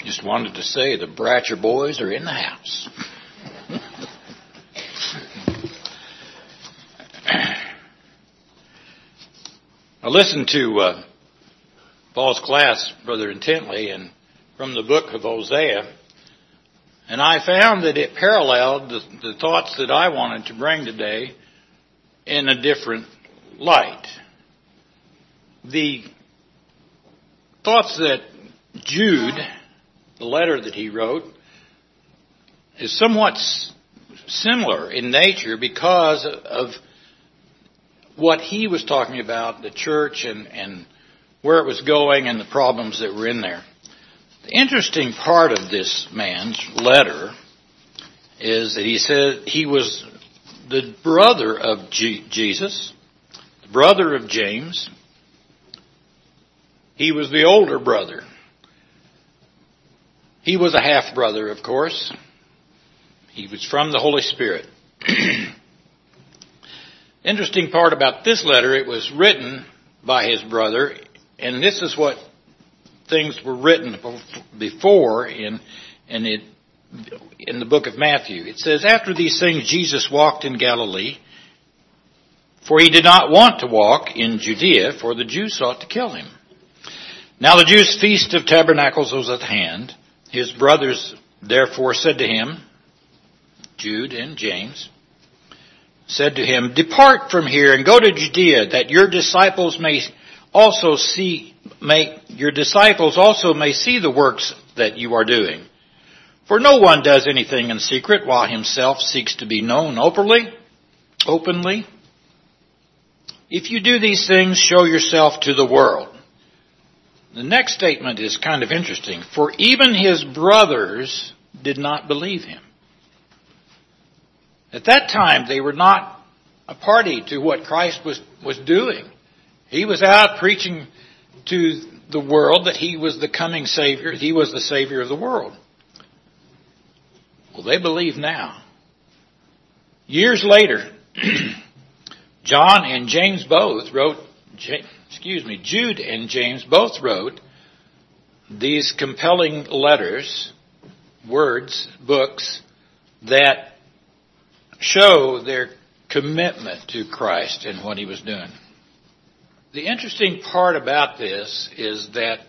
Just wanted to say the Bratcher boys are in the house. I listened to Paul's class rather intently and from the book of Hosea, and I found that it paralleled the thoughts that I wanted to bring today in a different light. The thoughts that Jude, the letter that he wrote, is somewhat similar in nature because of what he was talking about, the church and where it was going and the problems that were in there. The interesting part of this man's letter is that he said he was the brother of Jesus, the brother of James. He was the older brother. He was a half-brother, of course. He was from the Holy Spirit. Interesting part about this letter, it was written by his brother, and this is what things were written before in the book of Matthew. It says, after these things Jesus walked in Galilee, for he did not want to walk in Judea, for the Jews sought to kill him. Now the Jews' feast of tabernacles was at hand. His brothers therefore said to him, Jude and James, said to him, depart from here and go to Judea, that your disciples also may see the works that you are doing. For no one does anything in secret while himself seeks to be known openly. If you do these things, show yourself to the world. The next statement is kind of interesting. For even his brothers did not believe him. At that time, they were not a party to what Christ was doing. He was out preaching to the world that he was the coming Savior. He was the Savior of the world. Well, they believe now. Years later, Jude and James both wrote these compelling letters, books that show their commitment to Christ and what he was doing. The interesting part about this is that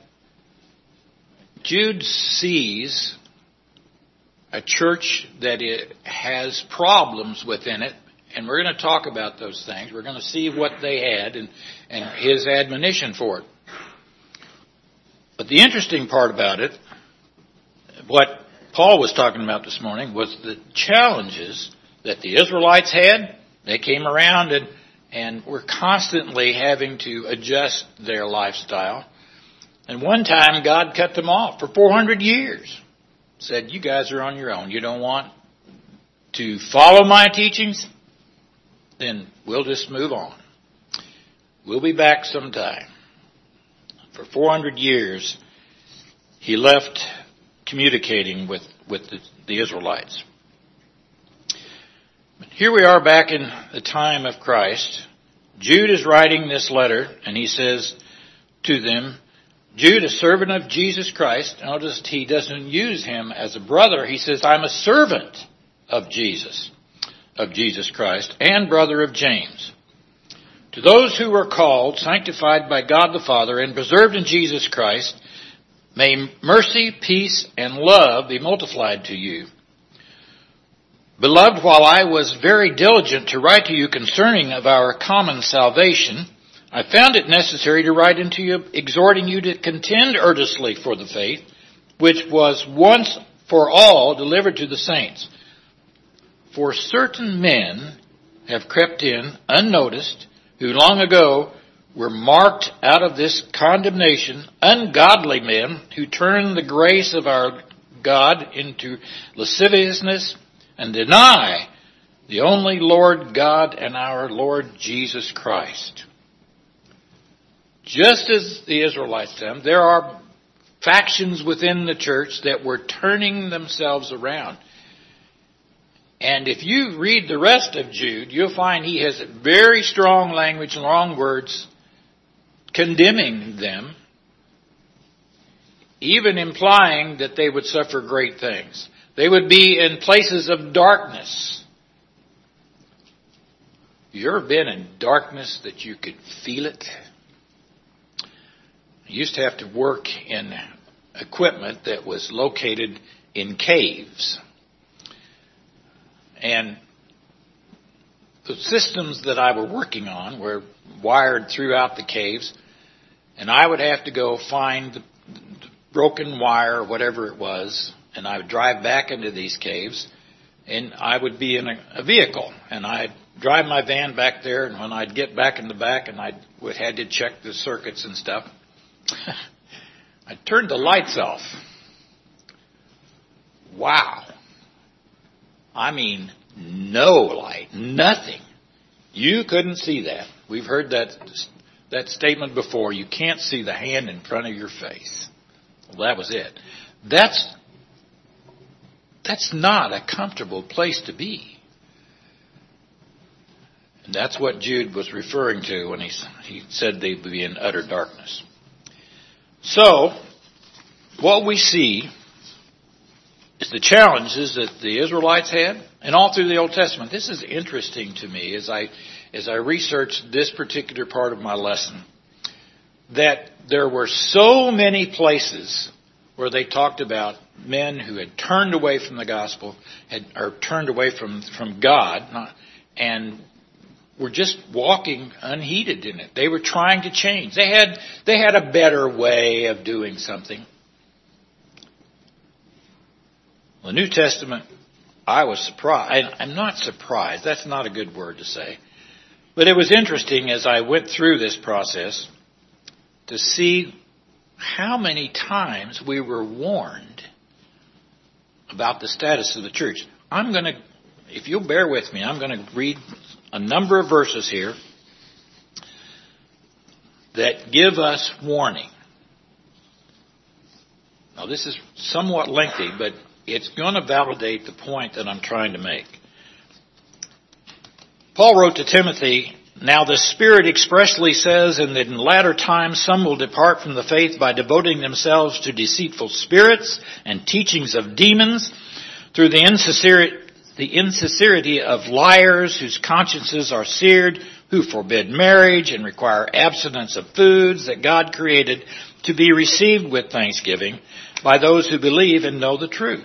Jude sees a church that it has problems within it, and we're going to talk about those things. We're going to see what they had and his admonition for it. But the interesting part about it, what Paul was talking about this morning, was the challenges that the Israelites had. They came around and were constantly having to adjust their lifestyle. And one time God cut them off for 400 years. Said, you guys are on your own. You don't want to follow my teachings? Then we'll just move on. We'll be back sometime. For 400 years, he left communicating with the Israelites. Here we are back in the time of Christ. Jude is writing this letter, and he says to them, Jude, a servant of Jesus Christ. Notice he doesn't use him as a brother. He says, I'm a servant of Jesus Christ, and brother of James. To those who were called, sanctified by God the Father, and preserved in Jesus Christ, may mercy, peace, and love be multiplied to you. Beloved, while I was very diligent to write to you concerning of our common salvation, I found it necessary to write unto you, exhorting you to contend earnestly for the faith, which was once for all delivered to the saints. For certain men have crept in unnoticed, who long ago were marked out of this condemnation, ungodly men who turn the grace of our God into lasciviousness and deny the only Lord God and our Lord Jesus Christ. Just as the Israelites did, there are factions within the church that were turning themselves around. And if you read the rest of Jude, you'll find he has very strong language, long words, condemning them. even implying that they would suffer great things. They would be in places of darkness. You ever been in darkness that you could feel it? I used to have to work in equipment that was located in caves. And the systems that I were working on were wired throughout the caves, and I would have to go find the broken wire or whatever it was, and I would drive back into these caves, and I would be in a vehicle, and I'd drive my van back there, and when I'd get back in the back and I had to check the circuits and stuff, I'd turn the lights off. Wow. I mean, no light, nothing. You couldn't see that. We've heard that statement before. You can't see the hand in front of your face. Well, that was it. That's not a comfortable place to be. And that's what Jude was referring to when he said they'd be in utter darkness. So, what we see is the challenges that the Israelites had, and all through the Old Testament. This is interesting to me as I researched this particular part of my lesson, that there were so many places where they talked about men who had turned away from the gospel, or turned away from God, and were just walking unheeded in it. They were trying to change. They had a better way of doing something. The New Testament, I was surprised. I'm not surprised. That's not a good word to say. But it was interesting as I went through this process to see how many times we were warned about the status of the church. If you'll bear with me, I'm going to read a number of verses here that give us warning. Now, this is somewhat lengthy, but it's going to validate the point that I'm trying to make. Paul wrote to Timothy, "Now the Spirit expressly says, and that in latter times some will depart from the faith by devoting themselves to deceitful spirits and teachings of demons, through the insincerity of liars whose consciences are seared, who forbid marriage and require abstinence of foods that God created to be received with thanksgiving by those who believe and know the truth."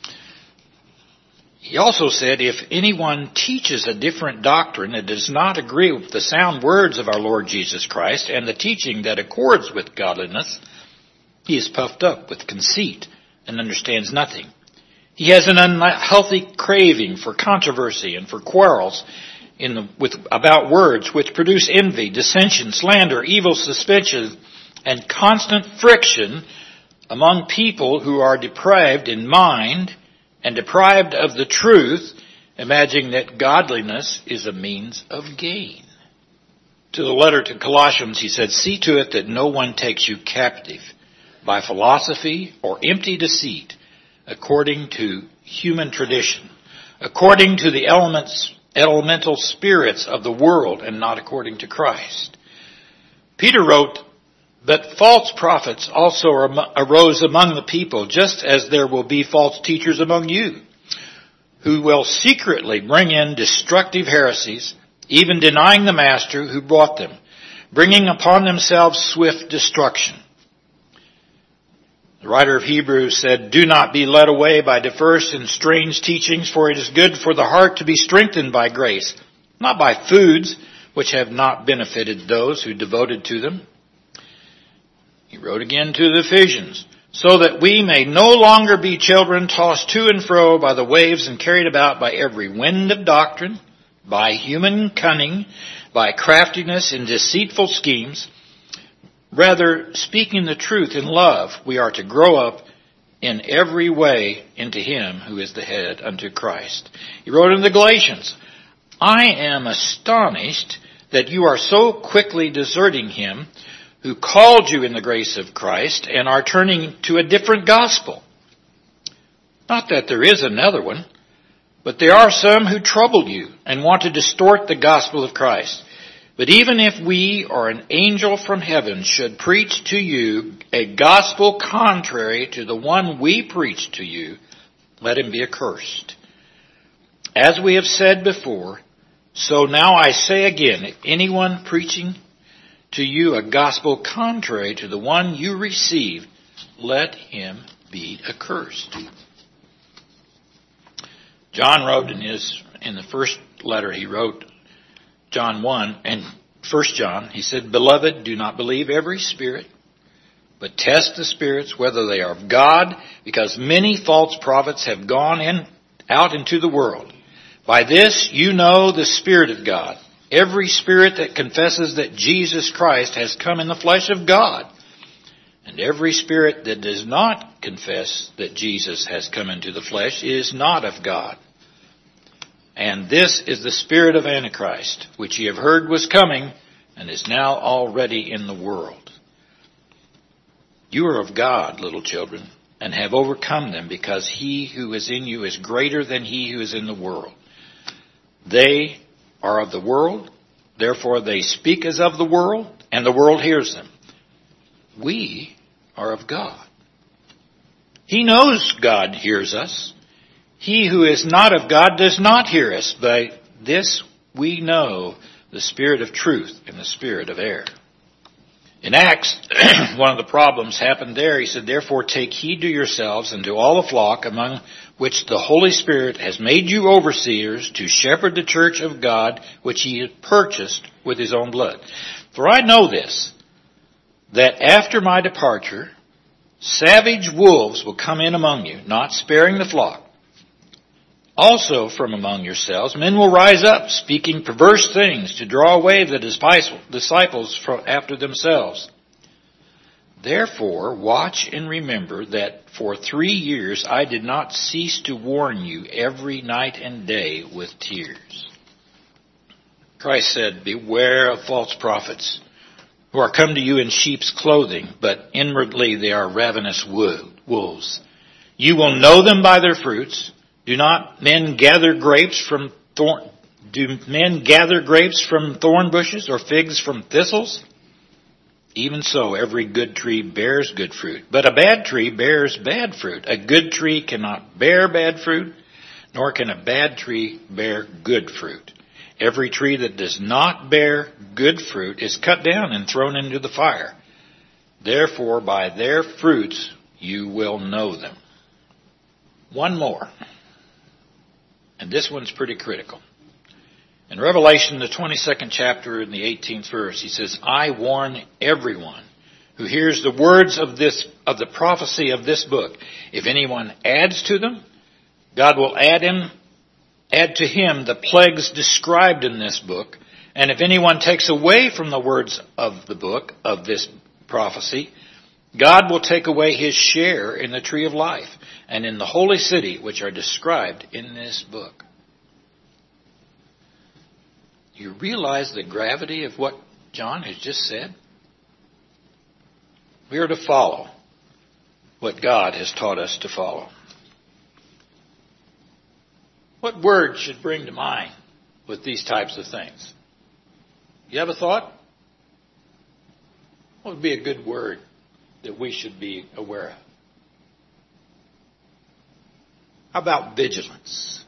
He also said, "If anyone teaches a different doctrine that does not agree with the sound words of our Lord Jesus Christ and the teaching that accords with godliness, he is puffed up with conceit and understands nothing. He has an unhealthy craving for controversy and for quarrels about words, which produce envy, dissension, slander, evil suspicion, and constant friction among people who are depraved in mind and deprived of the truth, imagining that godliness is a means of gain." To the letter to Colossians, he said, "See to it that no one takes you captive by philosophy or empty deceit, according to human tradition, according to the elemental spirits of the world, and not according to Christ." Peter wrote, "But false prophets also arose among the people, just as there will be false teachers among you, who will secretly bring in destructive heresies, even denying the master who brought them, bringing upon themselves swift destruction." The writer of Hebrews said, "Do not be led away by diverse and strange teachings, for it is good for the heart to be strengthened by grace, not by foods which have not benefited those who devoted to them." He wrote again to the Ephesians, "So that we may no longer be children tossed to and fro by the waves and carried about by every wind of doctrine, by human cunning, by craftiness and deceitful schemes. Rather, speaking the truth in love, we are to grow up in every way into Him who is the head, unto Christ." He wrote in the Galatians, "I am astonished that you are so quickly deserting Him who called you in the grace of Christ and are turning to a different gospel. Not that there is another one, but there are some who trouble you and want to distort the gospel of Christ. But even if we or an angel from heaven should preach to you a gospel contrary to the one we preach to you, let him be accursed. As we have said before, so now I say again, if anyone preaching to you a gospel contrary to the one you received, let him be accursed. John wrote in the first letter he wrote, John 1 and 1 John, he said, Beloved, do not believe every spirit, but test the spirits whether they are of God, because many false prophets have gone out into the world. By this you know the Spirit of God. Every spirit that confesses that Jesus Christ has come in the flesh of God, and every spirit that does not confess that Jesus has come into the flesh is not of God. And this is the spirit of Antichrist, which ye have heard was coming, and is now already in the world. You are of God, little children, and have overcome them, because he who is in you is greater than he who is in the world. They are of the world, therefore they speak as of the world, and the world hears them. We are of God. He knows God hears us. He who is not of God does not hear us. By this we know the spirit of truth and the spirit of error. In Acts, one of the problems happened there. He said, Therefore take heed to yourselves and to all the flock among which the Holy Spirit has made you overseers to shepherd the church of God, which he had purchased with his own blood. For I know this, that after my departure, savage wolves will come in among you, not sparing the flock. Also from among yourselves, men will rise up, speaking perverse things, to draw away the disciples after themselves. Therefore, watch and remember that for 3 years I did not cease to warn you every night and day with tears. Christ said, Beware of false prophets, who are come to you in sheep's clothing, but inwardly they are ravenous wolves. You will know them by their fruits. Do men gather grapes from thorn bushes or figs from thistles? Even so, every good tree bears good fruit, but a bad tree bears bad fruit. A good tree cannot bear bad fruit, nor can a bad tree bear good fruit. Every tree that does not bear good fruit is cut down and thrown into the fire. Therefore, by their fruits you will know them. One more. And this one's pretty critical. In Revelation, the 22nd chapter, in the 18th verse, he says, I warn everyone who hears the words of the prophecy of this book. If anyone adds to them, God will add to him the plagues described in this book. And if anyone takes away from the words of the book of this prophecy, God will take away his share in the tree of life and in the holy city, which are described in this book. You realize the gravity of what John has just said? We are to follow what God has taught us to follow. What word should bring to mind with these types of things? You have a thought? What would be a good word that we should be aware of? How about vigilance?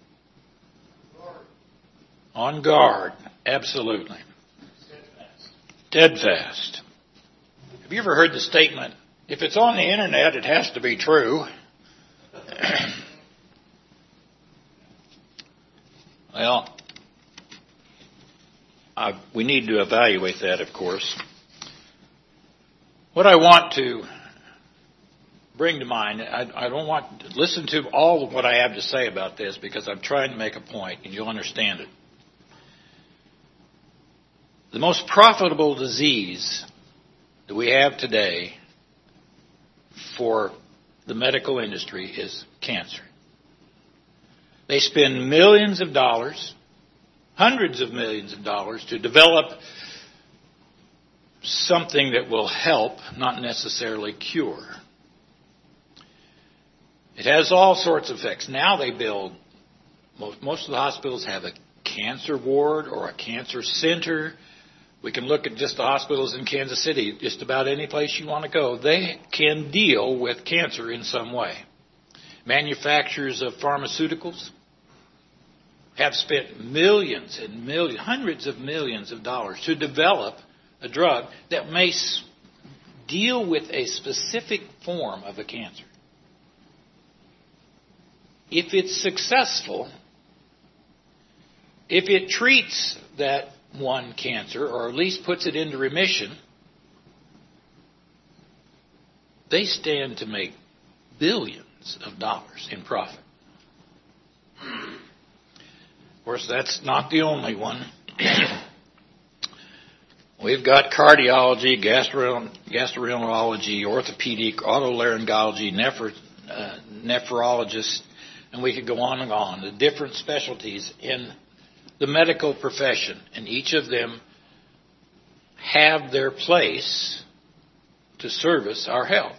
On guard. Absolutely. Steadfast. Have you ever heard the statement, if it's on the internet, it has to be true? Well, we need to evaluate that, of course. What I want to bring to mind, I don't want to listen to all of what I have to say about this, because I'm trying to make a point and you'll understand it. The most profitable disease that we have today for the medical industry is cancer. They spend millions of dollars, hundreds of millions of dollars, to develop something that will help, not necessarily cure. It has all sorts of effects. Now they build, most of the hospitals have a cancer ward or a cancer center. We can look at just the hospitals in Kansas City, just about any place you want to go. They can deal with cancer in some way. Manufacturers of pharmaceuticals have spent millions and millions, hundreds of millions of dollars to develop a drug that may deal with a specific form of a cancer. If it's successful, if it treats that one cancer, or at least puts it into remission, they stand to make billions of dollars in profit. Of course, that's not the only one. We've got cardiology, gastroenterology, orthopedic, otolaryngology, nephrologists, and we could go on and on. The different specialties in the medical profession, and each of them have their place to service our health.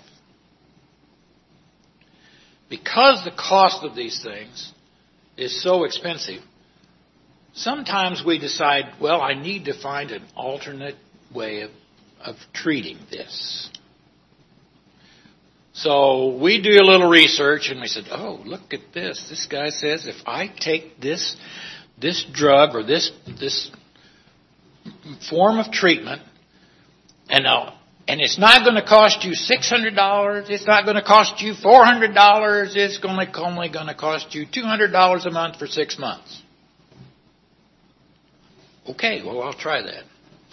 Because the cost of these things is so expensive, sometimes we decide, well, I need to find an alternate way of treating this. So we do a little research and we said, oh, look at this. This guy says if I take this drug or this form of treatment, and it's not going to cost you $600, it's not going to cost you $400, it's only going to cost you $200 a month for 6 months. Okay, well, I'll try that.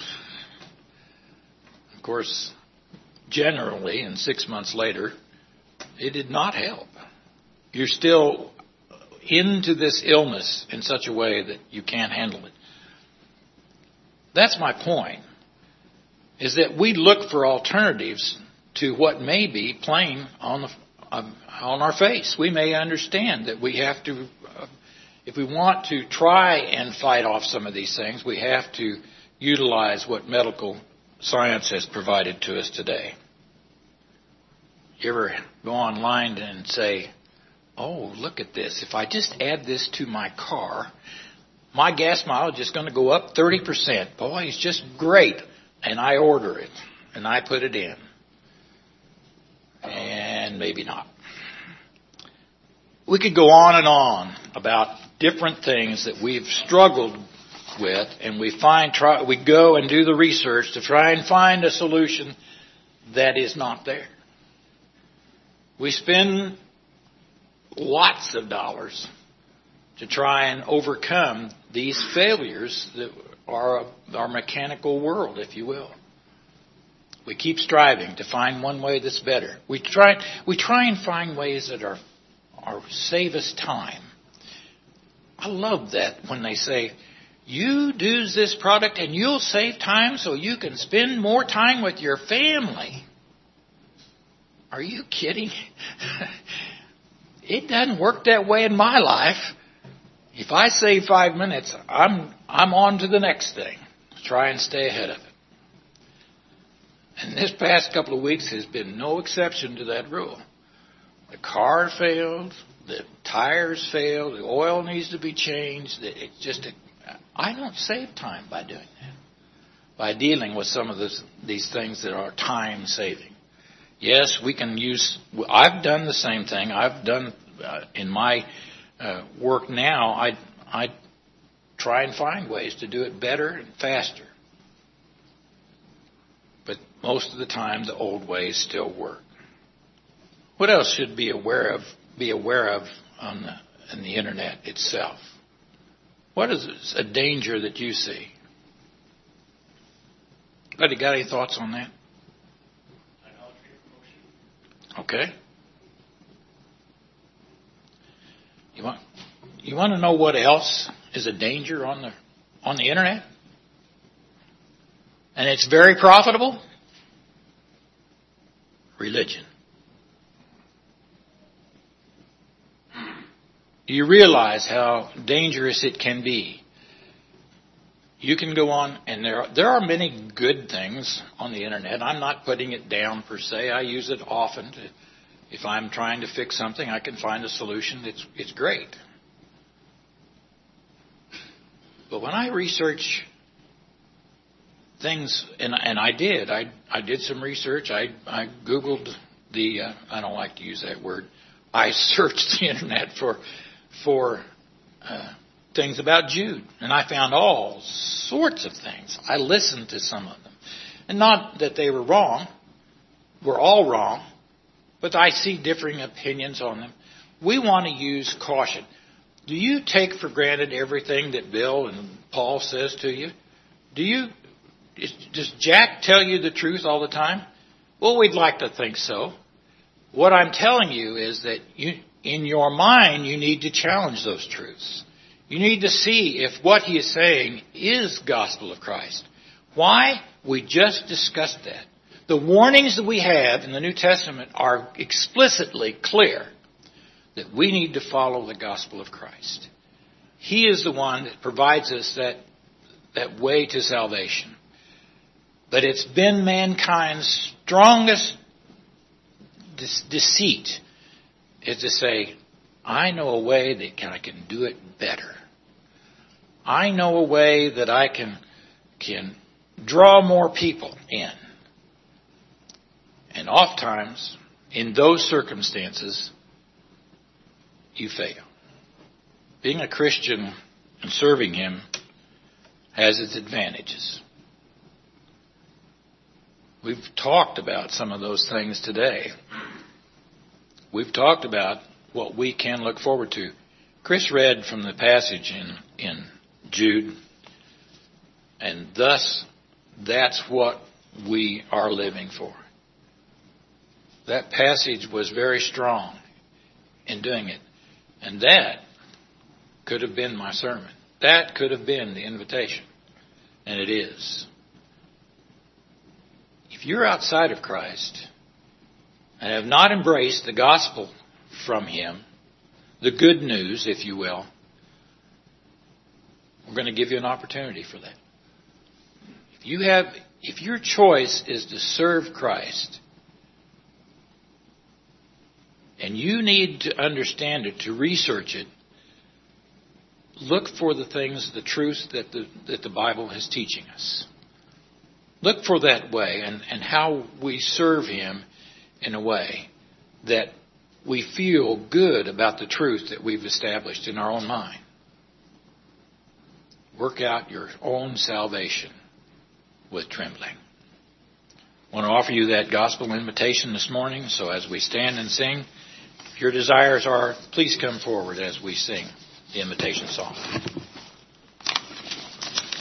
Of course, generally, and 6 months later, it did not help. You're still into this illness in such a way that you can't handle it. That's my point, is that we look for alternatives to what may be playing on our face. We may understand that we have to, if we want to try and fight off some of these things, we have to utilize what medical science has provided to us today. You ever go online and say, oh, look at this. If I just add this to my car, my gas mileage is going to go up 30%. Boy, it's just great. And I order it, and I put it in. And maybe not. We could go on and on about different things that we've struggled with, and we go and do the research to try and find a solution that is not there. We spend lots of dollars to try and overcome these failures that are our mechanical world, if you will. We keep striving to find one way that's better. We try and find ways that are save us time. I love that when they say, you use this product and you'll save time so you can spend more time with your family. Are you kidding? It doesn't work that way in my life. If I save 5 minutes, I'm on to the next thing. Try and stay ahead of it. And this past couple of weeks has been no exception to that rule. The car failed, the tires failed, the oil needs to be changed. I don't save time by doing that, by dealing with some of these things that are time saving. Yes, we can I've done the same thing. I've done in my work now. I try and find ways to do it better and faster. But most of the time, the old ways still work. What else should be aware of in the internet itself? What is a danger that you see? Anybody got any thoughts on that? Okay. You want to know what else is a danger on the internet? And it's very profitable? Religion. Do you realize how dangerous it can be? You can go on, and there are many good things on the internet. I'm not putting it down per se. I use it often. If I'm trying to fix something, I can find a solution. It's great. But when I research things, and I did. I did some research. I Googled I don't like to use that word. I searched the internet for things about Jude, and I found all sorts of things. I listened to some of them, and not that they were wrong. We're all wrong, but I see differing opinions on them. We want to use caution. Do you take for granted everything that Bill and Paul says to you? Does Jack tell you the truth all the time? Well, we'd like to think so. What I'm telling you is that in your mind, you need to challenge those truths. You need to see if what he is saying is gospel of Christ. Why? We just discussed that. The warnings that we have in the New Testament are explicitly clear that we need to follow the gospel of Christ. He is the one that provides us that way to salvation. But it's been mankind's strongest deceit is to say, I know a way that I can do it better. I know a way that I can draw more people in. And oftentimes, in those circumstances, you fail. Being a Christian and serving Him has its advantages. We've talked about some of those things today. We've talked about what we can look forward to. Chris read from the passage in Jude, and thus that's what we are living for. That passage was very strong in doing it. And that could have been my sermon. That could have been the invitation. And it is. If you're outside of Christ and have not embraced the gospel from Him, the good news, if you will, we're going to give you an opportunity for that. If your choice is to serve Christ, and you need to understand it, to research it, look for the things, the truths that the Bible is teaching us. Look for that way and how we serve Him in a way that we feel good about the truth that we've established in our own mind. Work out your own salvation with trembling. I want to offer you that gospel invitation this morning. So as we stand and sing, if your desires are, please come forward as we sing the invitation song.